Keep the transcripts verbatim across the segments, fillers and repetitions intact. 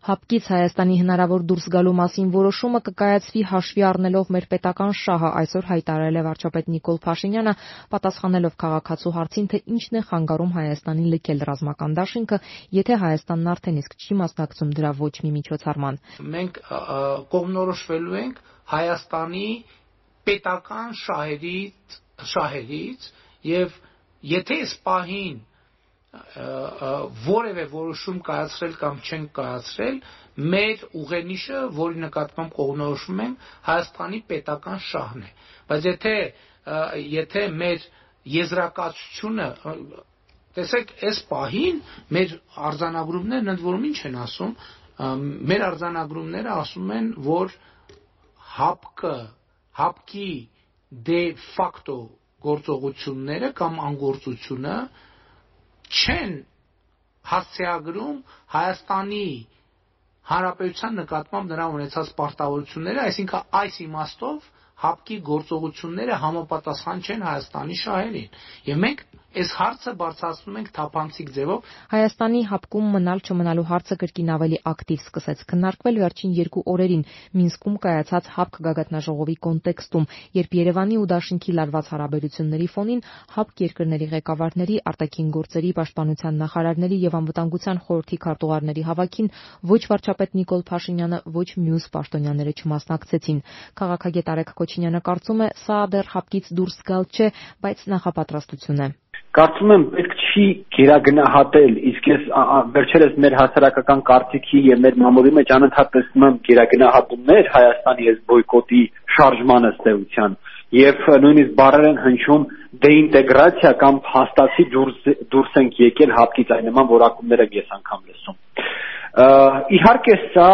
Հապկից Հայաստանի հնարավոր դուրս գալու մասին որոշումը կկայացվի հաշվի առնելով մեր պետական շահը, այսօր հայտարարել է վարչապետ Նիկոլ Փաշինյանը, պատասխանելով քաղաքացու հարցին, թե ինչն է խանգարում Հայաստանին լքել ռազմական դաշինքը, եթե Հայաստանն արդեն իսկ չի մասնակցում դրա ոչ մի միջոցառման։ Մենք կողմնորոշվելու ենք Հայաստանի պետական շահերից, շահերից եւ եթե այս պահին որևէ որոշում կայացրել կամ չեն կայացրել, մեր ուղենիշը, որի նկատմամբ կողմնորոշվում ենք, Հայաստանի պետական շահն է։ Բայց եթե եթե մեր եզրակացությունը, տեսեք, այս պահին մեր արձանագրումներն ընդ որում ինչ են ասում, մեր արձանագրումները ասում են, որ հապկը, հապկի դե ֆակտո գործողությունները կամ անգործությունը չեն հասցեագրում Հայաստանի Հանրապետության նկատմամբ նրա ունեցած պարտավորությունները, այսինքն այս իմաստով հապկի գործողությունները համապատասխան չեն Հայաստանի շահերին։ Եվ մենք այս հարցը բարձրացնում ենք թափանցիկ ձևով։ Հայաստանի հապկում մնալ չմնալու հարցը կրկին ավելի ակտիվ սկսեց քննարկվել վերջին երկու օրերին Մինսկում կայացած հապկ գագաթնաժողովի կոնտեքստում, երբ Երևանի ու Դաշինքի լարված հարաբերությունների ֆոնին հապկ երկրների ղեկավարների, արտաքին գործերի, պաշտպանության նախարարների եւ անվտանգության խորհրդի քարտուղարների հավաքին ոչ վարչապետ Նիկոլ Փաշինյանը, ոչ մյուս պաշտոնյաները չմասնակցեցին։ Քաղաքագետ Արեգ Քոչինյանը կարծում է, սա դեռ հապկից դուրս գալ չէ, բայց նախապատրաստություն է։ Կարծում եմ պետք չի գերագնահատել, իսկ ես վերջերս մեր հասարակական կարծիքի եւ մեր մամուլի մեջ անընդհատ տեսնում եմ գերագնահատումներ Հայաստանի այս բոյկոտի շարժմանը ստեղծության եւ նույնիսկ բառեր են հնչում դեինտեգրացիա կամ հաստացի դուրս դուրս ենք եկել հապկից, այն նման որակումներ եմ ես անգամ լսում։ Իհարկե սա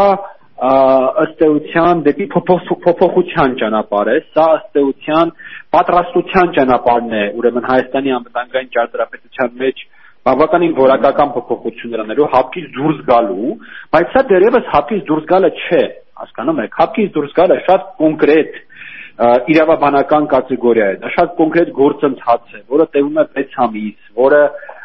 ըստ էության դեպի փոփոխության ճանապարհ է, սա ըստ էության պատրաստության ճանապարհն է, ուրեմն Հայաստանի անվտանգային ճարտարապետության մեջ բավականին որակական փոփոխություններ անելու, հապկից դուրս գալու, բայց սա դեռևս հապկից դուրս գալը չէ, հասկանում եք, հապկից դուրս գալը շատ կոնկրետ իրավաբանական կատեգորիա է, դա շատ կոնկրետ գործընթաց է, որը տևում է վեց ամիս, որը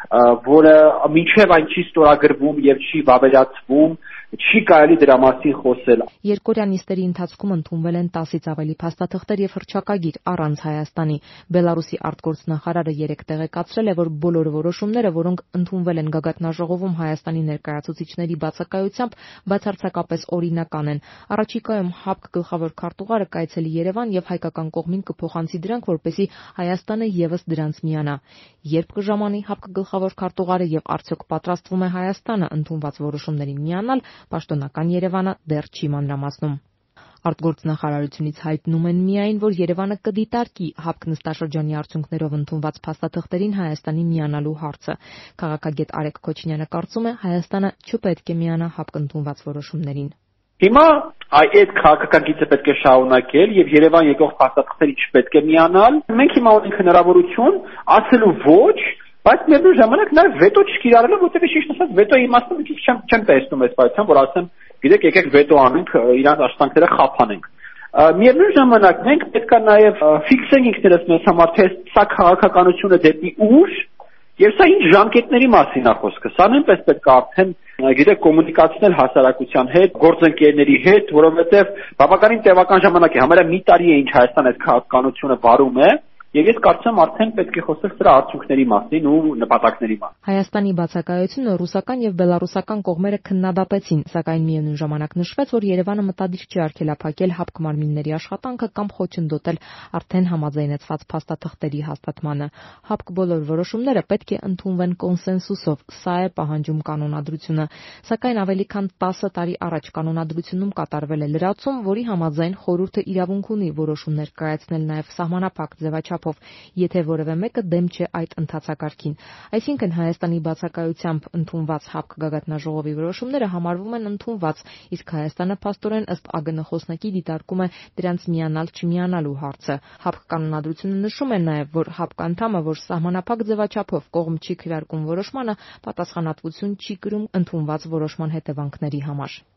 որը մինչև այն չի ստորագրվում եւ չի վավերացվում, չի կարելի դրա մասին խոսել։ Երկօրյա նիստերի ընթացքում ընդունվել են տասից ավելի փաստաթղթեր եւ հռչակագիր առանց Հայաստանի։ Բելարուսի արտգործնախարարը երեկ տեղեկացրել է, որ բոլոր որոշումները, որոնք ընդունվել են գագաթնաժողովում Հայաստանի ներկայացուցիչների բացակայությամբ, բացարձակապես օրինական են։ Առաջիկայում հապկ գլխավոր քարտուղարը կայցելի Երևան եւ հայկական կողմին կփոխանցի դրանք, որպեսզի Հայաստանը եւս դրանց միանա։ Երբ կժամանի հապկ գլխավոր քարտուղարը եւ արդյոք պատրաստվում է Հայաստանը ընդունված որոշումներին միանալ, պաշտոնական Երևանը դեռ չի մանրամասնում։ Արտգործնախարարությունից հայտնում են միայն, որ Երևանը կդիտարկի հապկ նստաշրջանի արդյունքներով ընդունված փաստաթղթերին Հայաստանի միանալու հարցը։ Քաղաքագետ Արեգ Քոչինյանը կարծում է, Հայաստանը չպետք է միանա հապկ ընդունված որոշումներին։ Հիմա այդ քաղաքագիծը պետք է շարունակել եւ Երևան եկող փաստաթղթերին չպետք է միանալ։ Մենք հիմա ունենք հնարավորություն ասելու ոչ, բայց միևնույն ժամանակ նաեւ վետո չկիրառելը, որտեղ ճիշտ ասած վետոյի իմաստը մի քիչ չեմ չեմ տեսնում այս պայթան, որ ասեմ, գիտեք, եկեք վետո անենք, իրանց աշխատանքները խափանենք։ Միևնույն ժամանակ մենք պետք է նաեւ ֆիքսենք ինքներս մեզ համար, թե սա քաղաքականությունը դեպի ուր եւ սա ինչ ժամկետների մասին է խոսքը։ Սա նույնպես պետք է արդեն գիտեք կոմունիկացնել հասարակության հետ, գործընկերների հետ, որովհետեւ բավականին տևական ժամանակ է, համարյա մի տարի է ինչ Հայաստան այդ քաղաքականությունը վարում է։ Եվ ես կարծում եմ արդեն պետք է խոսել սրա արդյունքների մասին ու նպատակների մասին։ Հայաստանի բացակայությունը ռուսական եւ բելարուսական կողմերը քննադատեցին, սակայն միևնույն ժամանակ նշվեց, որ Երևանը մտադիր չի արգելափակել հապկ մարմինների աշխատանքը կամ խոչընդոտել արդեն համաձայնեցված փաստաթղթերի հաստատմանը։ Հապկ բոլոր որոշումները պետք է ընդունվեն կոնսենսուսով, սա է պահանջում կանոնադրությունը։ Սակայն ավելի քան տասը տարի առաջ կանոնադրությունում կատարվել է լրացում, որի համաձայն խորհուրդը իրավունք ունի որոշումներ կայացնել նաեւ սահմանափակ ձևաչափ եթե որևէ մեկը դեմ չէ այդ ընթացակարգին։ Այսինքն Հայաստանի բացակայությամբ ընդունված հապկ գագաթնաժողովի որոշումները համարվում են ընդունված, իսկ Հայաստանը փաստորեն ըստ ԱԳՆ խոսնակի դիտարկում է դրանց միանալ չմիանալու հարցը։ Հապկ կանոնադրությունը նշում է նաև, որ հապկ անդամը, որ սահմանափակ ձևաչափով կողմ չի քվեարկում որոշմանը, պատասխանատվություն չի կրում ընդունված որոշման հետևանքների համար։